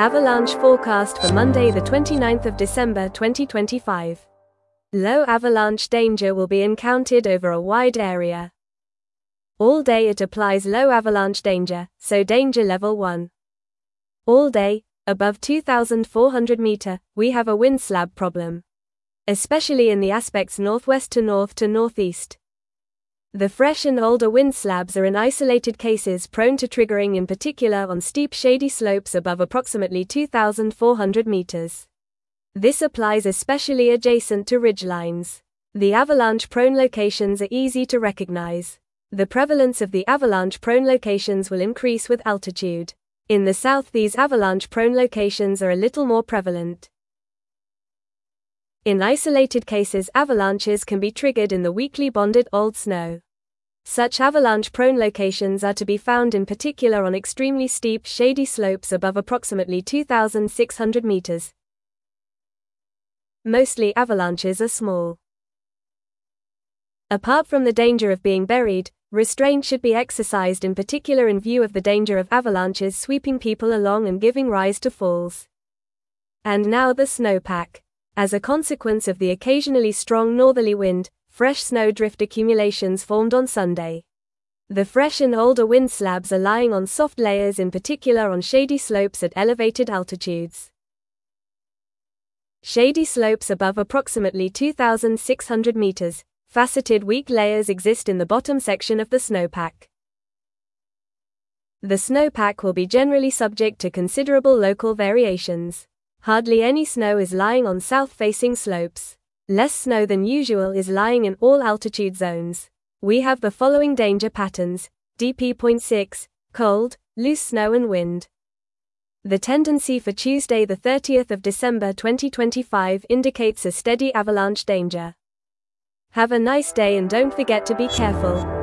Avalanche forecast for Monday the 29th of December 2025. Low avalanche danger will be encountered over a wide area. All day it applies low avalanche danger, so danger level 1. All day, above 2,400 meter, we have a wind slab problem. Especially in the aspects northwest to north to northeast. The fresh and older wind slabs are in isolated cases prone to triggering, in particular on steep shady slopes above approximately 2,400 meters. This applies especially adjacent to ridgelines. The avalanche-prone locations are easy to recognize. The prevalence of the avalanche-prone locations will increase with altitude. In the south, these avalanche-prone locations are a little more prevalent. In isolated cases, avalanches can be triggered in the weakly bonded old snow. Such avalanche-prone locations are to be found in particular on extremely steep, shady slopes above approximately 2,600 meters. Mostly avalanches are small. Apart from the danger of being buried, restraint should be exercised, in particular in view of the danger of avalanches sweeping people along and giving rise to falls. And now the snowpack. As a consequence of the occasionally strong northerly wind, fresh snowdrift accumulations formed on Sunday. The fresh and older wind slabs are lying on soft layers, in particular on shady slopes at elevated altitudes. Shady slopes above approximately 2,600 meters, faceted weak layers exist in the bottom section of the snowpack. The snowpack will be generally subject to considerable local variations. Hardly any snow is lying on south-facing slopes. Less snow than usual is lying in all altitude zones. We have the following danger patterns: DP.6, cold, loose snow and wind. The tendency for Tuesday the 30th of December 2025 indicates a steady avalanche danger. Have a nice day and don't forget to be careful.